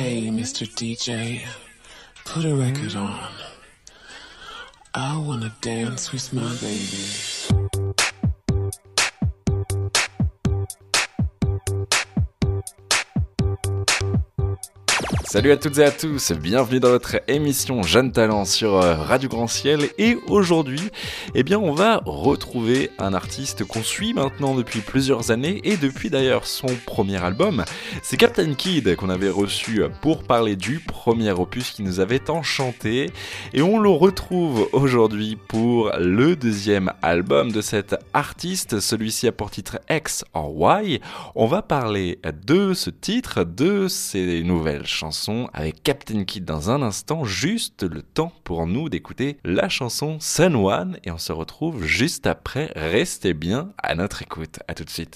Hey, Mr. DJ, put a record on. I wanna dance with my baby. Salut à toutes et à tous, bienvenue dans votre émission Jeunes Talents sur Radio Grand Ciel. Et aujourd'hui, on va retrouver un artiste qu'on suit maintenant depuis plusieurs années et depuis d'ailleurs son premier album. C'est Captain Kid qu'on avait reçu pour parler du premier opus qui nous avait enchanté. Et on le retrouve aujourd'hui pour le deuxième album de cet artiste. Celui-ci a pour titre X or Y. On va parler de ce titre, de ses nouvelles chansons avec Captain Kid dans un instant, juste le temps pour nous d'écouter la chanson Sun One et on se retrouve juste après. Restez bien à notre écoute. À tout de suite.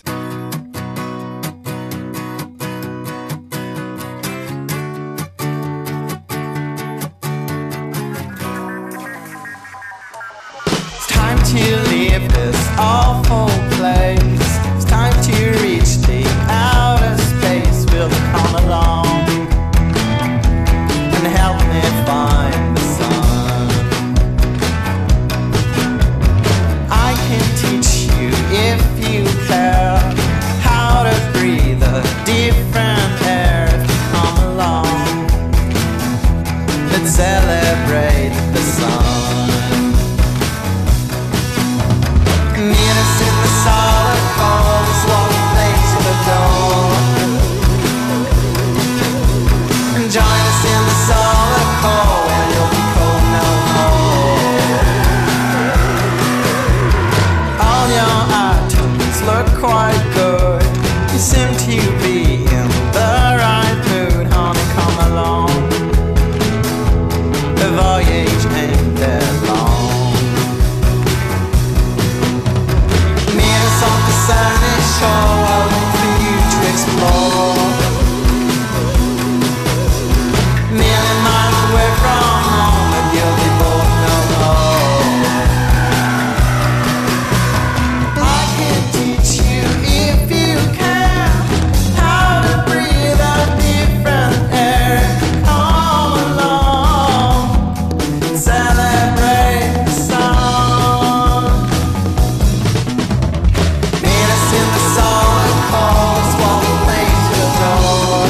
It's time to leave this awful place. It's time to reach the outer space. Will you come along? Help me find the sun. I can teach you if you care how to breathe a different air. If you come along, let's celebrate the sun. Meet us in the solid cold, swallow place to the door. And join us in the solid cold, where you'll be cold no more. All your items look quite good. You seem to be in the right mood, honey, come along. The voyage ain't that long. Meet us on the sunny shore, I'll wait for you to explore. Million miles away from home, but you'll be bored no more. I can teach you if you can how to breathe a different air. Come along, celebrate the sun. Meet us in the solid cold, swallow place to the door.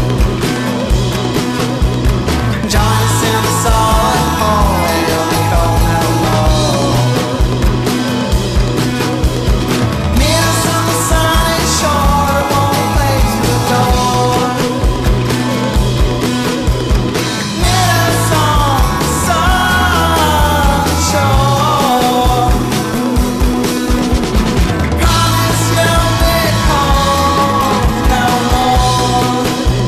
Join us in the solid cold, where you'll be cold no more. Meet us on the sunny shore, a warm place to adore. Meet us on the sunny shore. Promise you'll be cold no more.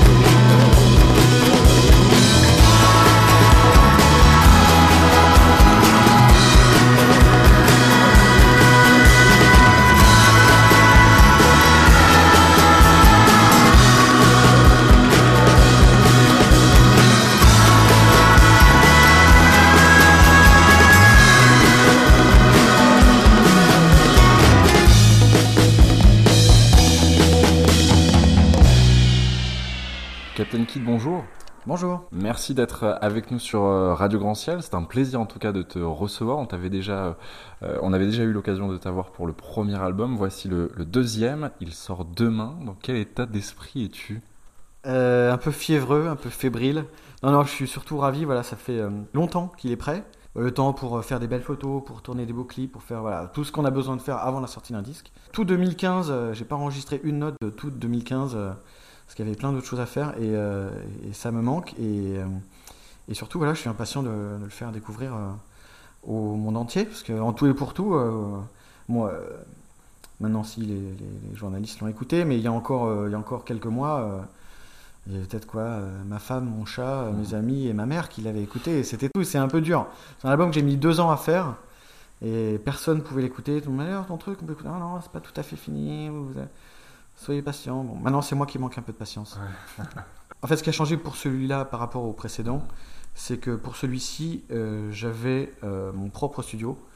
Captain Kid, bonjour. Bonjour. Merci d'être avec nous sur Radio Grand Ciel. C'est un plaisir en tout cas de te recevoir. On avait déjà eu l'occasion de t'avoir pour le premier album. Voici le deuxième. Il sort demain. Dans quel état d'esprit es-tu ? Un peu fiévreux, un peu fébrile. Non, je suis surtout ravi. Voilà, ça fait longtemps qu'il est prêt. Le temps pour faire des belles photos, pour tourner des beaux clips, pour faire tout ce qu'on a besoin de faire avant la sortie d'un disque. Tout 2015, j'ai pas enregistré une note de tout 2015 parce qu'il y avait plein d'autres choses à faire et ça me manque. Et surtout, voilà, je suis impatient de le faire découvrir au monde entier parce qu'en tout et pour tout, moi, maintenant si les journalistes l'ont écouté, mais il y a encore quelques mois. Il y avait peut-être ma femme, mon chat, mes amis et ma mère qui l'avaient écouté et c'était tout, c'est un peu dur. C'est un album que j'ai mis 2 ans à faire et personne ne pouvait l'écouter. Tout le monde m'a dit, ton truc, on peut écouter. Non, c'est pas tout à fait fini, soyez patient. Bon, maintenant c'est moi qui manque un peu de patience. Ouais. En fait, ce qui a changé pour celui-là par rapport au précédent, c'est que pour celui-ci, j'avais mon propre studio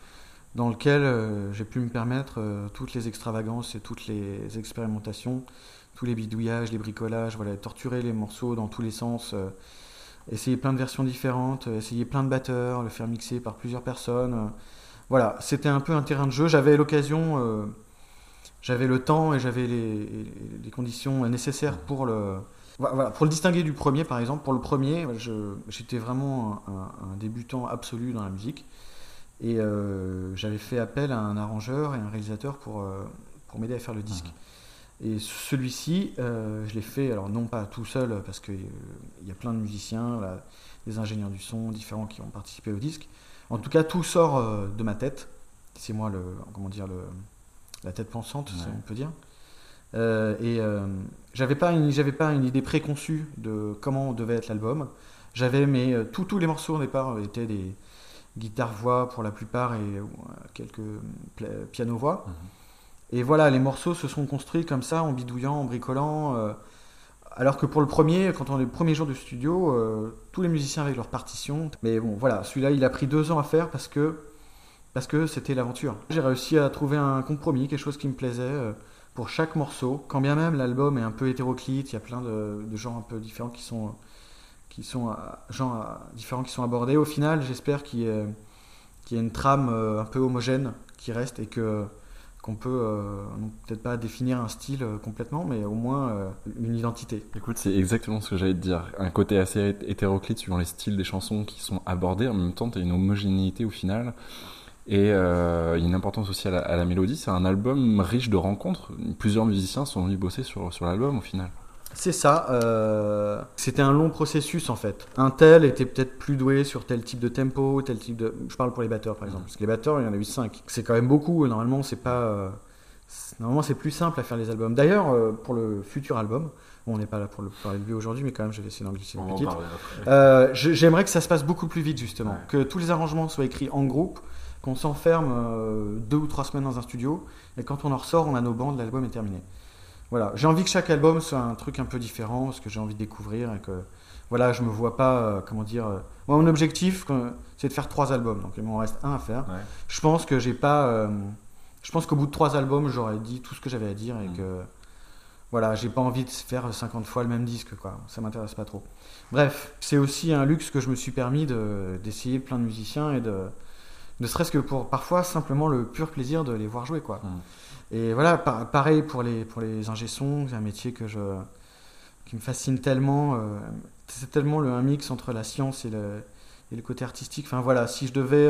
dans lequel j'ai pu me permettre toutes les extravagances et toutes les expérimentations, tous les bidouillages, les bricolages, voilà, torturer les morceaux dans tous les sens, essayer plein de versions différentes, essayer plein de batteurs, le faire mixer par plusieurs personnes. Voilà, c'était un peu un terrain de jeu. J'avais l'occasion, j'avais le temps et j'avais les conditions nécessaires pour pour le distinguer du premier, par exemple. Pour le premier, j'étais vraiment un débutant absolu dans la musique. Et j'avais fait appel à un arrangeur et un réalisateur pour m'aider à faire le disque. Et celui-ci, je l'ai fait, alors non pas tout seul, parce qu'il y a plein de musiciens, là, des ingénieurs du son différents qui ont participé au disque. En tout cas, tout sort de ma tête. C'est moi la tête pensante, si on peut dire. J'avais pas une idée préconçue de comment devait être l'album. Tous les morceaux au départ étaient des guitare-voix pour la plupart et quelques piano-voix. Et voilà, les morceaux se sont construits comme ça, en bidouillant, en bricolant. Alors que pour le premier, quand on est le premier jour du studio, tous les musiciens avec leur partition. Mais bon, voilà, celui-là, il a pris 2 ans à faire parce que c'était l'aventure. J'ai réussi à trouver un compromis, quelque chose qui me plaisait pour chaque morceau. Quand bien même l'album est un peu hétéroclite, il y a plein de genres un peu différents qui sont différents qui sont abordés. Au final, j'espère qu'il y a une trame un peu homogène qui reste et qu'on peut peut-être pas définir un style complètement, mais au moins une identité. Écoute, c'est exactement ce que j'allais te dire. Un côté assez hétéroclite suivant les styles des chansons qui sont abordés. En même temps, tu as une homogénéité au final. Et il y a une importance aussi à la mélodie. C'est un album riche de rencontres. Plusieurs musiciens sont venus bosser sur l'album au final. C'est ça. C'était un long processus en fait. Un tel était peut-être plus doué sur tel type de tempo, tel type de. Je parle pour les batteurs par exemple, parce que les batteurs il y en a eu 5. C'est quand même beaucoup. Normalement c'est pas. Normalement c'est plus simple à faire les albums. D'ailleurs pour le futur album, on n'est pas là pour le parler de lui aujourd'hui, mais quand même je vais essayer d'en glisser une petite. J'aimerais que ça se passe beaucoup plus vite justement, que tous les arrangements soient écrits en groupe, qu'on s'enferme 2 ou 3 semaines dans un studio, et quand on en ressort, on a nos bandes, l'album est terminé. Voilà, j'ai envie que chaque album soit un truc un peu différent, parce que j'ai envie de découvrir et que voilà, je me vois pas, moi mon objectif c'est de faire 3 albums, donc il m'en reste un à faire. Ouais. Je pense que je pense qu'au bout de 3 albums, j'aurais dit tout ce que j'avais à dire et que voilà, j'ai pas envie de faire 50 fois le même disque, quoi. Ça m'intéresse pas trop. Bref, c'est aussi un luxe que je me suis permis d'essayer plein de musiciens et ne serait-ce que pour parfois simplement le pur plaisir de les voir jouer, quoi. Et voilà, pareil pour les ingé-sons, c'est un métier qui me fascine tellement. C'est tellement un mix entre la science et le côté artistique. Enfin voilà, si je devais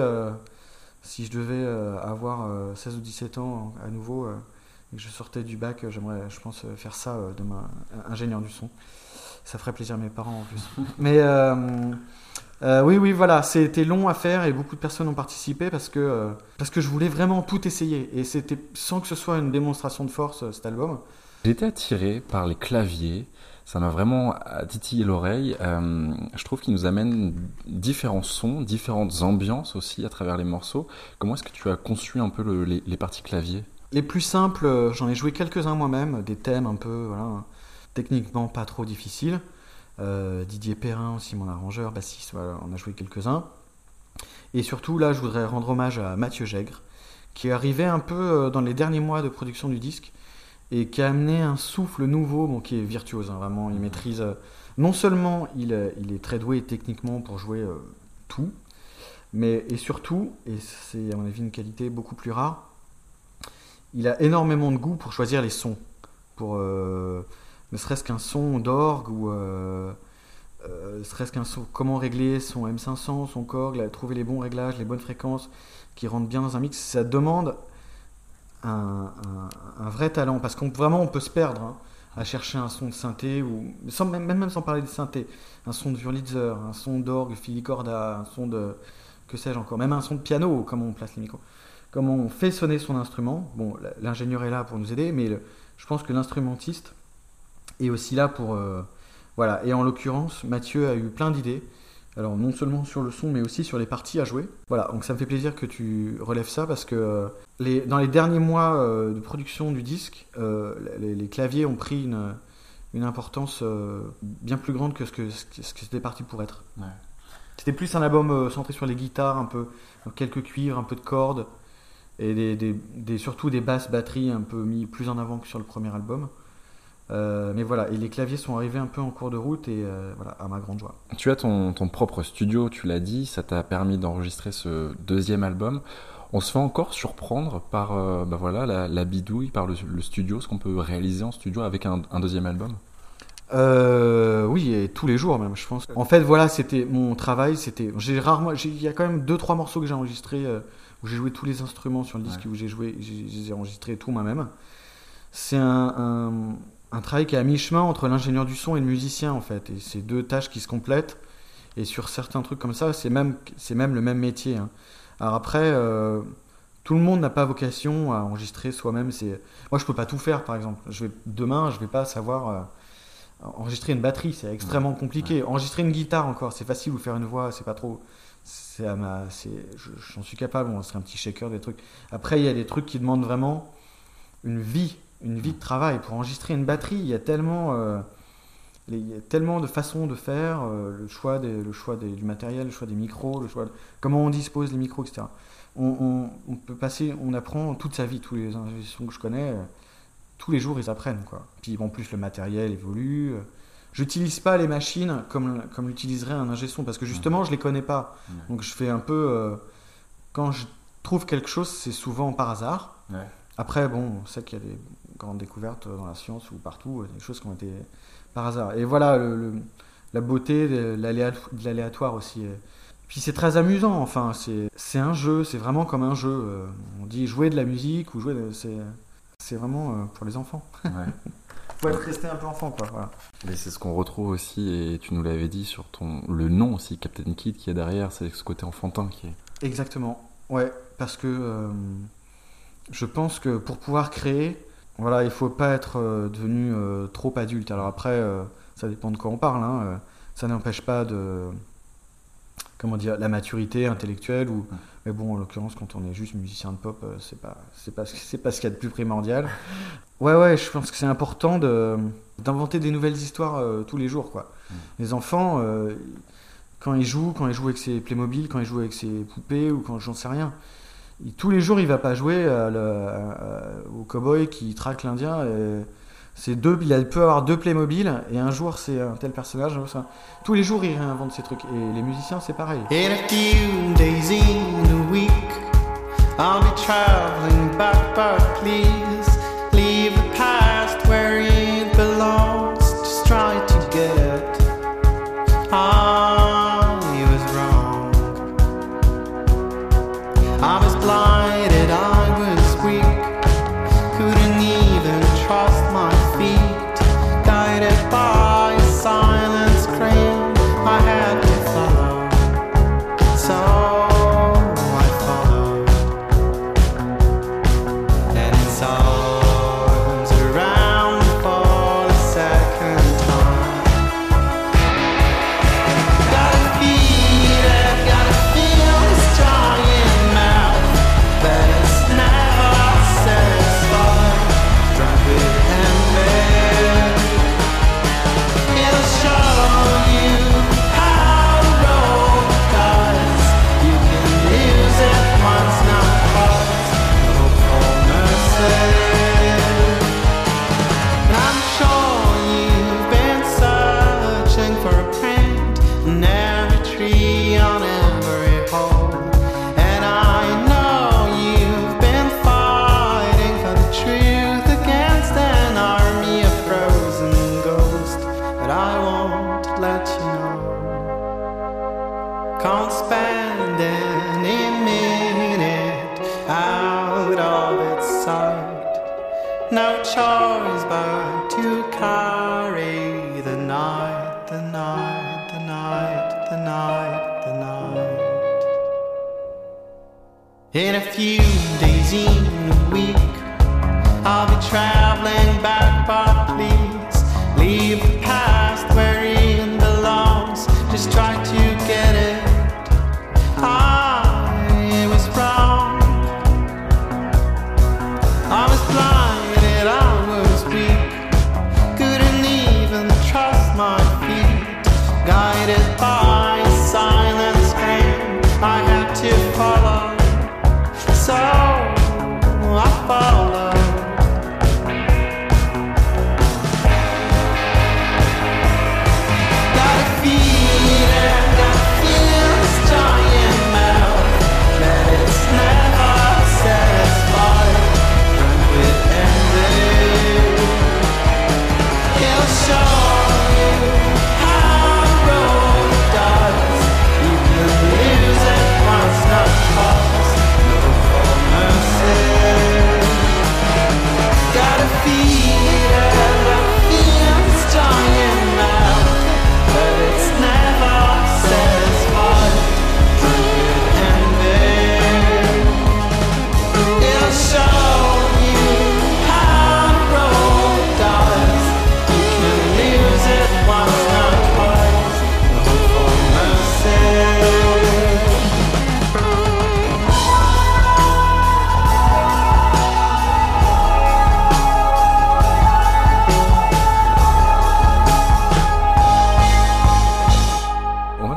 avoir 16 ou 17 ans à nouveau et que je sortais du bac, j'aimerais, je pense, faire ça demain, ingénieur du son. Ça ferait plaisir à mes parents en plus. Mais oui, voilà, c'était long à faire et beaucoup de personnes ont participé parce que je voulais vraiment tout essayer. Et c'était sans que ce soit une démonstration de force, cet album. J'étais attiré par les claviers. Ça m'a vraiment titillé l'oreille. Je trouve qu'ils nous amènent différents sons, différentes ambiances aussi à travers les morceaux. Comment est-ce que tu as conçu un peu les parties clavier ? Les plus simples, j'en ai joué quelques-uns moi-même, des thèmes un peu, voilà, techniquement pas trop difficiles. Didier Perrin aussi, mon arrangeur, bassiste, voilà, on a joué quelques-uns. Et surtout, là, je voudrais rendre hommage à Mathieu Gègre, qui est arrivé un peu dans les derniers mois de production du disque et qui a amené un souffle nouveau, bon, qui est virtuose, hein, vraiment. Il maîtrise. Non seulement il est très doué techniquement pour jouer tout, mais et surtout, et c'est à mon avis une qualité beaucoup plus rare, il a énormément de goût pour choisir les sons, pour ne serait-ce qu'un son d'orgue ou ne serait-ce qu'un son, comment régler son M500, son Korg, trouver les bons réglages, les bonnes fréquences qui rentrent bien dans un mix. Ça demande un vrai talent, parce qu'on peut se perdre à chercher un son de synthé, ou même sans parler de synthé, un son de Wurlitzer, un son d'orgue filicorda, un son de, que sais-je encore, même un son de piano, comment on place les micros, comment on fait sonner son instrument. Bon, l'ingénieur est là pour nous aider, mais je pense que l'instrumentiste est aussi là pour... voilà. Et en l'occurrence, Mathieu a eu plein d'idées, alors non seulement sur le son, mais aussi sur les parties à jouer. Voilà, donc ça me fait plaisir que tu relèves ça, parce que dans les derniers mois de production du disque, les claviers ont pris une importance bien plus grande que ce que c'était parti pour être. Ouais. C'était plus un album centré sur les guitares, un peu quelques cuivres, un peu de cordes, et surtout des basses batteries un peu mis plus en avant que sur le premier album. Mais voilà, et les claviers sont arrivés un peu en cours de route et voilà, à ma grande joie. Tu as ton propre studio, tu l'as dit, ça t'a permis d'enregistrer ce deuxième album. On se fait encore surprendre par voilà, la bidouille, par le studio, ce qu'on peut réaliser en studio avec un deuxième album. Oui, et tous les jours même, je pense. En fait, voilà, c'était mon travail. Il y a quand même 2-3 morceaux que j'ai enregistrés où j'ai joué tous les instruments sur le disque, où je les ai enregistrés tout moi-même. C'est un travail qui est à mi-chemin entre l'ingénieur du son et le musicien, en fait. Et c'est 2 tâches qui se complètent. Et sur certains trucs comme ça, c'est même le même métier. Hein. Alors après, tout le monde n'a pas vocation à enregistrer soi-même. Moi, je peux pas tout faire, par exemple. Demain, je vais pas savoir enregistrer une batterie, c'est extrêmement compliqué. Enregistrer une guitare encore, c'est facile, ou faire une voix, c'est pas trop. J'en suis capable, on serait un petit shaker, des trucs. Après, il y a des trucs qui demandent vraiment une vie de travail. Pour enregistrer une batterie, il y a tellement de façons de faire, le choix du matériel, le choix des micros, comment on dispose les micros, etc. On apprend toute sa vie, tous les ingénieurs que je connais. Tous les jours, ils apprennent, quoi. Puis en plus, le matériel évolue. J'utilise pas les machines comme l'utiliserait un ingé son, parce que justement, je les connais pas. Donc je fais un peu... quand je trouve quelque chose, c'est souvent par hasard. Ouais. Après, bon, on sait qu'il y a des grandes découvertes dans la science ou partout, des choses qui ont été par hasard. Et voilà, la beauté de l'aléatoire aussi. Puis c'est très amusant, enfin, c'est un jeu, c'est vraiment comme un jeu. On dit jouer de la musique ou c'est vraiment pour les enfants. Ouais. Faut rester un peu enfant, quoi. Voilà. Mais c'est ce qu'on retrouve aussi, et tu nous l'avais dit sur le nom aussi, Captain Kid, qui est derrière, c'est ce côté enfantin qui est. Exactement. Ouais, parce que je pense que pour pouvoir créer, voilà, il faut pas être devenu trop adulte. Alors après, ça dépend de quoi on parle. Hein. Ça n'empêche pas la maturité intellectuelle ou. Mais bon, en l'occurrence, quand on est juste musicien de pop, c'est pas ce qu'il y a de plus primordial. Ouais, je pense que c'est important d'inventer des nouvelles histoires tous les jours, quoi. Les enfants, quand ils jouent avec ses Playmobil, quand ils jouent avec ses poupées ou quand j'en sais rien, tous les jours, il va pas jouer au cow-boy qui traque l'Indien. Il peut avoir 2 Playmobil et un jour c'est un tel personnage. Tous les jours il réinvente ces trucs et les musiciens c'est pareil. In a few days in a week I'll be traveling back, but please leave the past where it belongs. Just try to get I was wrong. I was blinded, I was weak, couldn't even trust my feet, guided by a silent scream I had to follow, so I followed, and its arms around me for the second time. Gotta feel this giant mouth, but it's never satisfied. Drunk with envy, it'll show you how to roll the dice. You can use it once, not twice. Hope for mercy. And I'm sure you've been searching for a print in every tree, on every hole. And I know you've been fighting for the truth against an army of frozen ghosts. But I won't let you know. Can't spend any minute out of its sight. No choice but to carry the night, the night, the night, the night, the night. In a few days, in a week, I'll be traveling back, but please leave the past where it belongs. Just try to get it. I was wrong. I was blinded, I was weak, couldn't even trust my feet, guided by a silent scream I had to follow, so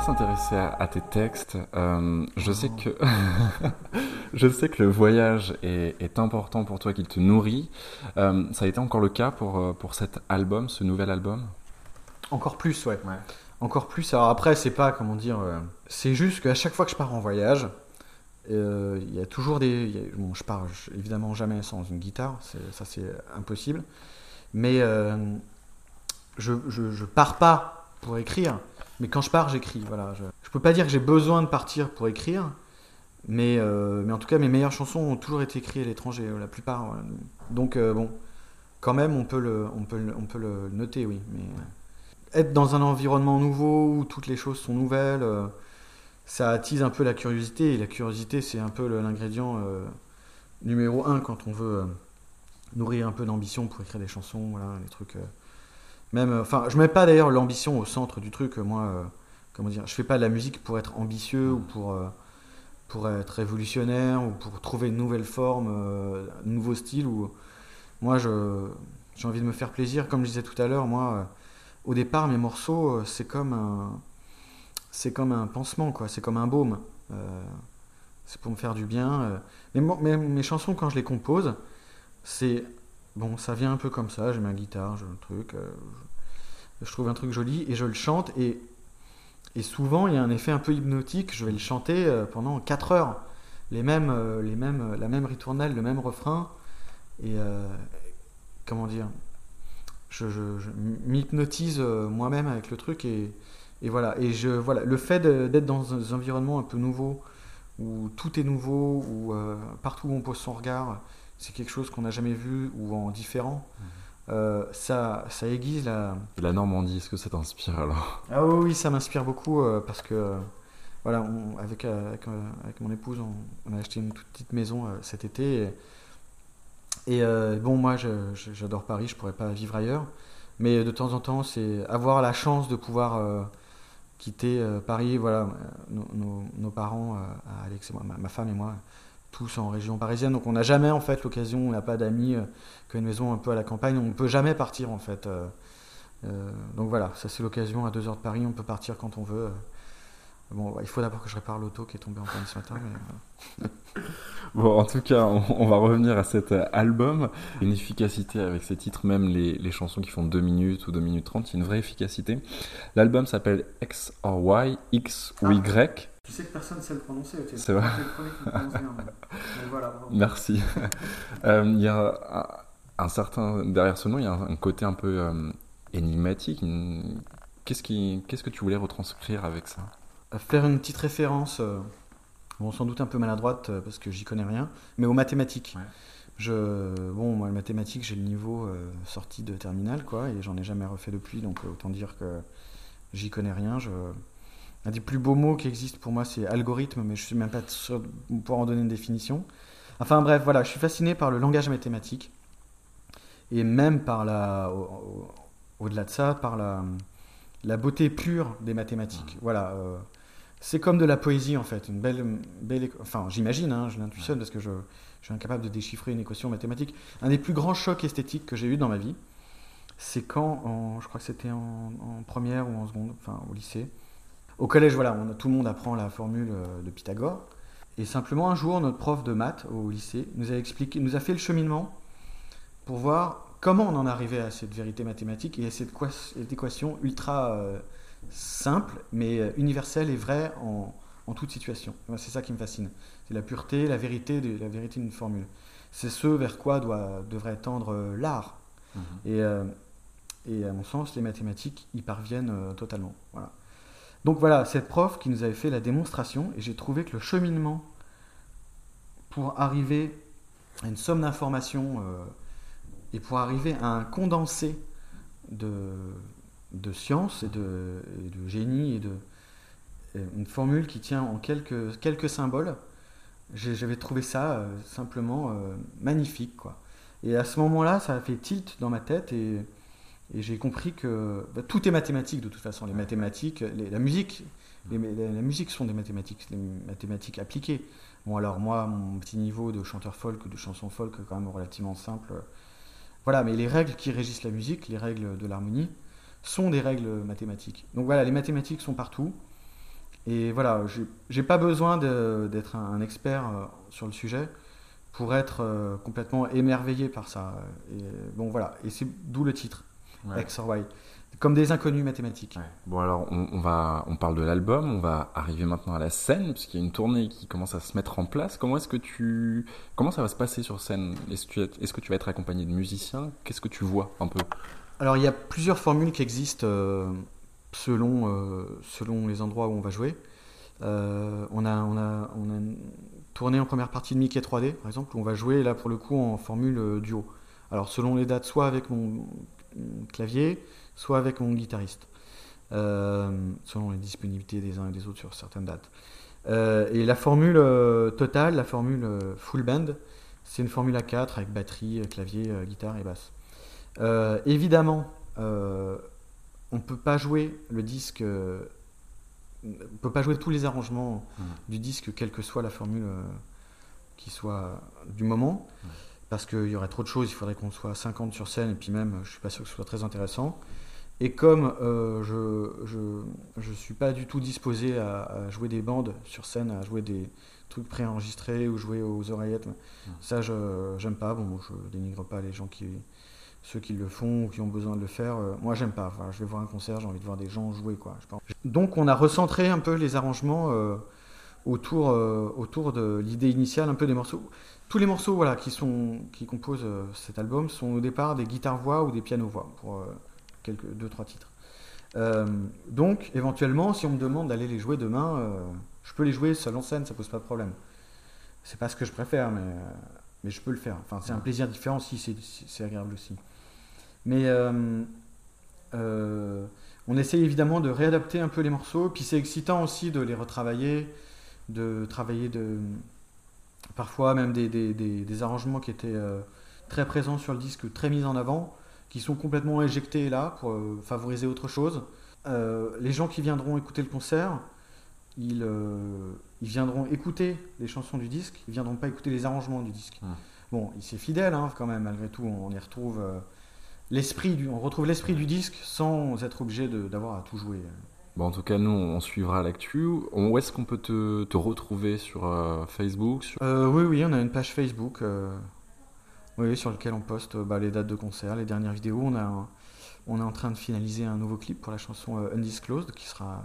s'intéresser à tes textes. Je sais que je sais que le voyage est important pour toi, qu'il te nourrit. Ça a été encore le cas pour cet album, ce nouvel album? Encore plus, ouais. Encore plus. Alors après, c'est pas, comment dire, c'est juste qu'à chaque fois que je pars en voyage, il y a toujours bon, je pars évidemment jamais sans une guitare, ça c'est impossible. Mais je pars pas pour écrire, mais quand je pars, j'écris. Voilà, je peux pas dire que j'ai besoin de partir pour écrire, mais en tout cas, mes meilleures chansons ont toujours été écrites à l'étranger, la plupart. Voilà. Donc bon, quand même, on peut le noter, oui. Mais être dans un environnement nouveau où toutes les choses sont nouvelles, ça attise un peu la curiosité. Et la curiosité, c'est un peu l'ingrédient numéro 1 quand on veut nourrir un peu d'ambition pour écrire des chansons, voilà, des trucs. Même, enfin, je mets pas d'ailleurs l'ambition au centre du truc. Moi, comment dire, je fais pas de la musique pour être ambitieux ou pour être révolutionnaire ou pour trouver une nouvelle forme, un nouveau style. Moi, j'ai envie de me faire plaisir. Comme je disais tout à l'heure, moi, au départ, mes morceaux, c'est comme un pansement, quoi. C'est comme un baume. C'est pour me faire du bien. Mes chansons, quand je les compose, c'est bon, ça vient un peu comme ça. J'ai ma guitare, j'ai le truc. Je trouve un truc joli et je le chante. Et souvent, il y a un effet un peu hypnotique. Je vais le chanter pendant 4 heures. La même ritournelle, le même refrain. Et comment dire, je m'hypnotise moi-même avec le truc et voilà. Et voilà, le fait d'être dans un environnement un peu nouveau, où tout est nouveau, où partout où on pose son regard, c'est quelque chose qu'on n'a jamais vu ou en différent. Ça aiguise la... La Normandie, est-ce que ça t'inspire alors? Ah oui, ça m'inspire beaucoup parce que voilà, avec mon épouse, on a acheté une toute petite maison cet été. Et bon, moi, j'adore Paris, je pourrais pas vivre ailleurs. Mais de temps en temps, c'est avoir la chance de pouvoir quitter Paris. Voilà, nos parents, Alex et moi, ma femme et moi, tous en région parisienne. Donc on n'a jamais en fait l'occasion, on n'a pas d'amis qui ont une maison un peu à la campagne. On ne peut jamais partir en fait. Donc voilà, ça c'est l'occasion à 2 heures de Paris, on peut partir quand on veut. Bon, il faut d'abord que je répare l'auto qui est tombée en panne ce matin. Mais, voilà. Bon, en tout cas, on va revenir à cet album. Une efficacité avec ces titres, même les chansons qui font 2 minutes ou 2 minutes 30, il y a une vraie efficacité. L'album s'appelle X or Y, X ou Y. Tu sais que personne ne sait le prononcer. C'est vrai. C'est le premier qui le prononce bien. Donc voilà, bravo. Merci. Il y a un certain... Derrière ce nom, il y a un côté un peu énigmatique. Qu'est-ce que tu voulais retranscrire avec ça? Faire une petite référence, bon, sans doute un peu maladroite parce que j'y connais rien, mais aux mathématiques. Ouais. Bon, moi, les mathématiques, j'ai le niveau sorti de terminale, quoi, et j'en ai jamais refait depuis, donc autant dire que j'y connais rien. Un des plus beaux mots qui existent pour moi, c'est algorithme, mais je suis même pas sûr de pouvoir en donner une définition. Enfin bref, voilà, je suis fasciné par le langage mathématique, et même par au-delà de ça, par la beauté pure des mathématiques. Voilà. C'est comme de la poésie en fait, une belle enfin j'imagine, hein, je l'intuitionne parce que je suis incapable de déchiffrer une équation mathématique. Un des plus grands chocs esthétiques que j'ai eu dans ma vie, c'est quand, je crois que c'était en première ou en seconde, enfin au lycée. Au collège, voilà, tout le monde apprend la formule de Pythagore. Et simplement un jour, notre prof de maths au lycée nous a fait le cheminement pour voir comment on en arrivait à cette vérité mathématique et à cette équation ultra simple, mais universelle et vraie en toute situation. C'est ça qui me fascine. C'est la pureté, la vérité d'une formule. C'est ce vers quoi devrait tendre l'art. Et à mon sens, les mathématiques y parviennent totalement. Voilà. Donc voilà, cette prof qui nous avait fait la démonstration, et j'ai trouvé que le cheminement pour arriver à une somme d'informations et pour arriver à un condensé de science et de génie et une formule qui tient en quelques symboles, j'avais trouvé ça simplement magnifique, quoi. Et à ce moment-là, ça a fait tilt dans ma tête et j'ai compris que tout est mathématique de toute façon. Les mathématiques, la musique sont des mathématiques, les mathématiques appliquées. Bon alors moi, mon petit niveau de chanteur folk ou de chanson folk est quand même relativement simple. Voilà, mais les règles qui régissent la musique, les règles de l'harmonie, sont des règles mathématiques. Donc voilà, les mathématiques sont partout. Et voilà, j'ai pas besoin d'être un expert sur le sujet pour être complètement émerveillé par ça. Et bon, voilà, et c'est d'où le titre, Ouais. X or Y. Comme des inconnus mathématiques. Ouais. Bon alors on parle de l'album, on va arriver maintenant à la scène puisqu'il y a une tournée qui commence à se mettre en place. Comment ça va se passer sur scène? Est-ce que tu vas être accompagné de musiciens? Qu'est-ce que tu vois un peu? Alors, il y a plusieurs formules qui existent selon les endroits où on va jouer. On a une tournée en première partie de Mickey 3D, par exemple, où on va jouer là pour le coup en formule duo. Alors, selon les dates, soit avec mon clavier, soit avec mon guitariste, selon les disponibilités des uns et des autres sur certaines dates. Et la formule totale, la formule full band, c'est une formule à 4 avec batterie, clavier, guitare et basse. Évidemment, on peut pas jouer le disque, on peut pas jouer tous les arrangements du disque, quelle que soit la formule qui soit du moment, parce qu'il y aurait trop de choses, il faudrait qu'on soit 50 sur scène, et puis même, je suis pas sûr que ce soit très intéressant. Et comme je suis pas du tout disposé à jouer des bandes sur scène, à jouer des trucs préenregistrés ou jouer aux oreillettes, ça j'aime pas. Bon, je dénigre pas les gens ceux qui le font ou qui ont besoin de le faire. Moi j'aime pas. Enfin, je vais voir un concert, j'ai envie de voir des gens jouer quoi. Donc on a recentré un peu les arrangements autour de l'idée initiale, un peu des morceaux. Tous les morceaux voilà, qui composent cet album sont au départ des guitares-voix ou des pianos-voix pour 2-3 titres. Donc, éventuellement, si on me demande d'aller les jouer demain, je peux les jouer seul en scène, ça pose pas de problème. C'est pas ce que je préfère, mais je peux le faire. Enfin, c'est un plaisir différent si c'est agréable aussi. Mais on essaye évidemment de réadapter un peu les morceaux, puis c'est excitant aussi de les retravailler, de travailler parfois même des arrangements qui étaient très présents sur le disque, très mis en avant, qui sont complètement éjectés là pour favoriser autre chose. Les gens qui viendront écouter le concert, ils viendront écouter les chansons du disque, ils viendront pas écouter les arrangements du disque. Bon, c'est fidèle quand même, malgré tout, on y retrouve on retrouve l'esprit du disque sans être obligé d'avoir à tout jouer. Bon, en tout cas, nous, on suivra l'actu. Où est-ce qu'on peut te retrouver sur Facebook Oui, on a une page Facebook sur laquelle on poste les dates de concert, les dernières vidéos. On est en train de finaliser un nouveau clip pour la chanson Undisclosed qui sera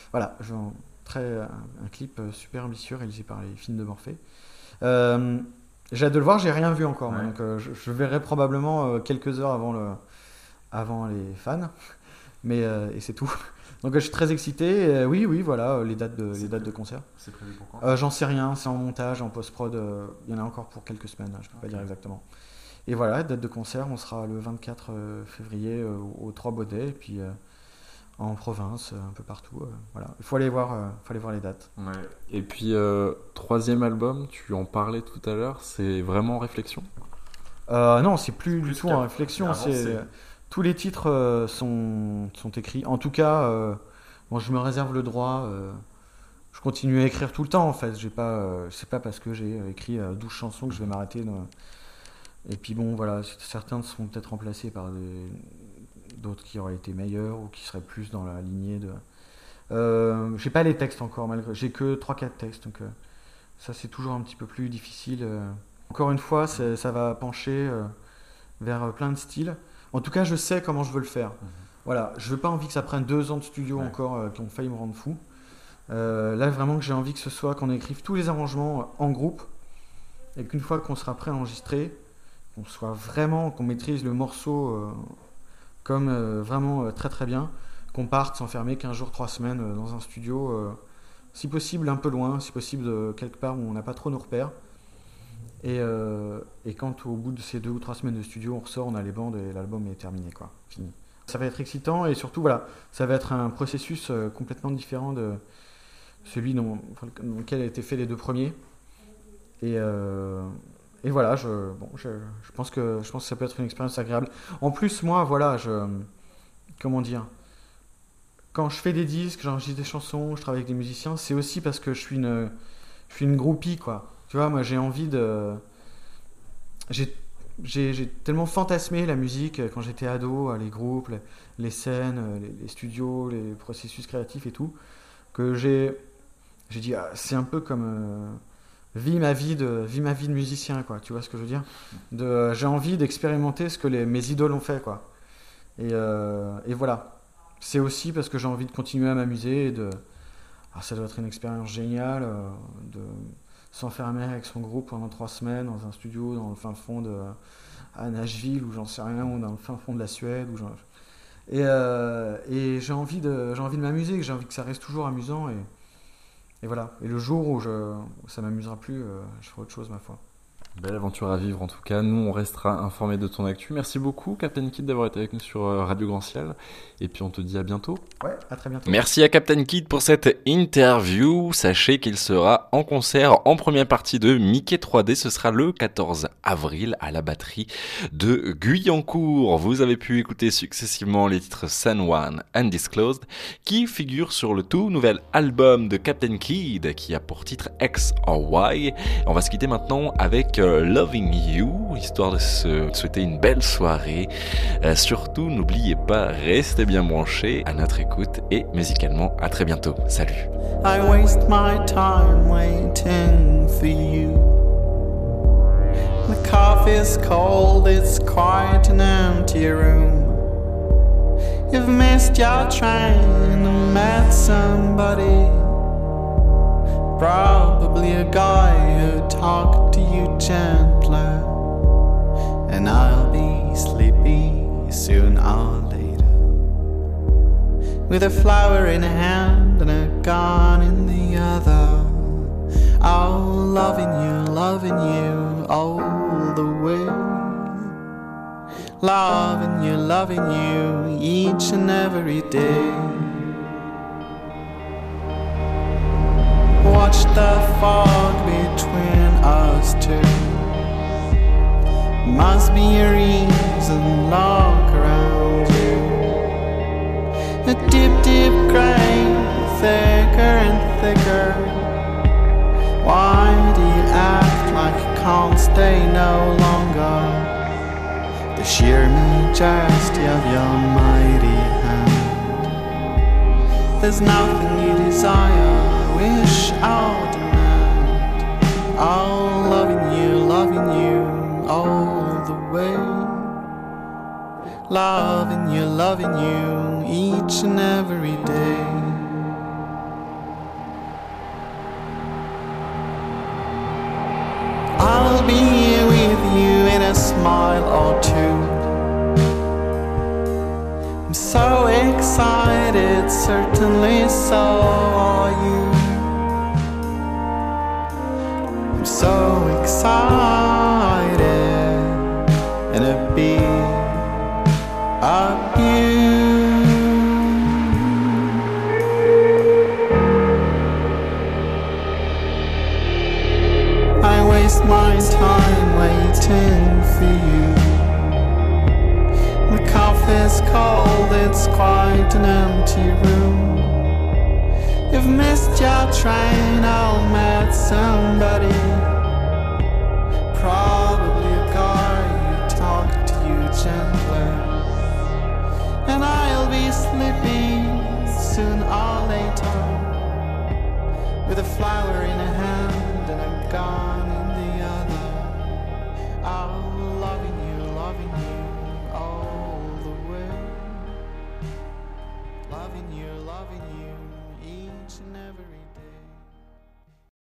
un clip super ambitieux réalisé par les films de Morphée. J'ai hâte de le voir, j'ai rien vu encore, Ouais. donc je verrai probablement quelques heures avant les fans, mais et c'est tout. Donc je suis très excité. Oui, voilà les dates de concert. C'est prévu pour quand? J'en sais rien, c'est en montage, en post-prod. Il y en a encore pour quelques semaines, je peux pas dire exactement. Et voilà, date de concert, on sera le 24 février aux Trois Baudets, et puis en province, un peu partout. Voilà, il faut aller voir les dates. Ouais. Et puis, troisième album, tu en parlais tout à l'heure, c'est vraiment en réflexion? Non, c'est plus plus du tout qu'à- en réflexion. avancé. Tous les titres sont écrits. En tout cas, je me réserve le droit. Je continue à écrire tout le temps en fait. C'est pas parce que j'ai écrit 12 chansons que je vais m'arrêter. Et puis bon, voilà, certains seront peut-être remplacés par d'autres qui auraient été meilleurs ou qui seraient plus dans la lignée de. J'ai pas les textes encore, j'ai que 3-4 textes, donc ça c'est toujours un petit peu plus difficile. Encore une fois, ça va pencher vers plein de styles. En tout cas, je sais comment je veux le faire. Voilà, je veux pas envie que ça prenne 2 ans de studio encore qui ont failli me rendre fou. Là, vraiment que j'ai envie que ce soit qu'on écrive tous les arrangements en groupe et qu'une fois qu'on sera prêt à enregistrer, qu'on maîtrise le morceau comme vraiment très très bien, qu'on parte s'enfermer 15 jours, 3 semaines dans un studio, si possible un peu loin, si possible quelque part où on n'a pas trop nos repères. Et quand au bout de ces 2 ou 3 semaines de studio, on ressort, on a les bandes et l'album est terminé, quoi, fini. Ça va être excitant et surtout, voilà, ça va être un processus complètement différent de celui dans lequel a été fait les 2 premiers. Et voilà, je pense que ça peut être une expérience agréable. En plus, moi, voilà, comment dire, quand je fais des disques, j'enregistre des chansons, je travaille avec des musiciens, c'est aussi parce que je suis une groupie, quoi. Tu vois, moi, j'ai envie de... J'ai tellement fantasmé la musique quand j'étais ado, les groupes, les scènes, les studios, les processus créatifs et tout, que j'ai dit, c'est un peu comme vis ma vie de musicien, quoi. Tu vois ce que je veux dire? J'ai envie d'expérimenter ce que mes idoles ont fait, quoi. Et voilà. C'est aussi parce que j'ai envie de continuer à m'amuser ça doit être une expérience géniale de s'enfermer avec son groupe pendant 3 semaines dans un studio dans le fin fond à Nashville ou j'en sais rien, ou dans le fin fond de la Suède et j'ai envie de m'amuser, j'ai envie que ça reste toujours amusant et voilà. Et le jour où ça m'amusera plus, je ferai autre chose, ma foi. Belle aventure à vivre en tout cas, nous on restera informés de ton actu. Merci beaucoup Captain Kid d'avoir été avec nous sur Radio Grand Ciel et puis on te dit à bientôt. Ouais, à très bientôt. Merci à Captain Kid pour cette interview. Sachez qu'il sera en concert en première partie de Mickey 3D, ce sera le 14 avril à la batterie de Guyancourt. Vous avez pu écouter successivement les titres San Juan, Undisclosed qui figurent sur le tout nouvel album de Captain Kid qui a pour titre X or Y. On va se quitter maintenant avec Loving You, histoire de se souhaiter une belle soirée. Surtout, n'oubliez pas, restez bien branchés à notre écoute et musicalement, à très bientôt. Salut. I waste my time waiting for you. The coffee's cold, it's quite an empty room. You've missed your train and met somebody. Probably a guy who talked to you gentler. And I'll be sleepy soon or later, with a flower in a hand and a gun in the other. Oh, loving you all the way. Loving you each and every day. Watch the fog between us two. Must be a reason, look around you. A deep, deep gray, thicker and thicker. Why do you act like you can't stay no longer? The sheer majesty of your mighty hand. There's nothing you desire, wish or demand. Oh, loving you all the way. Loving you each and every day. I'll be here with you in a smile or two. I'm so excited, certainly so are you. I'm so excited, and a bit of you. I waste my time waiting for you. The coffee's cold, it's quite an empty room. You've missed your train, or met somebody. Probably a guy who talked to you gentler. And I'll be sleepy soon or later.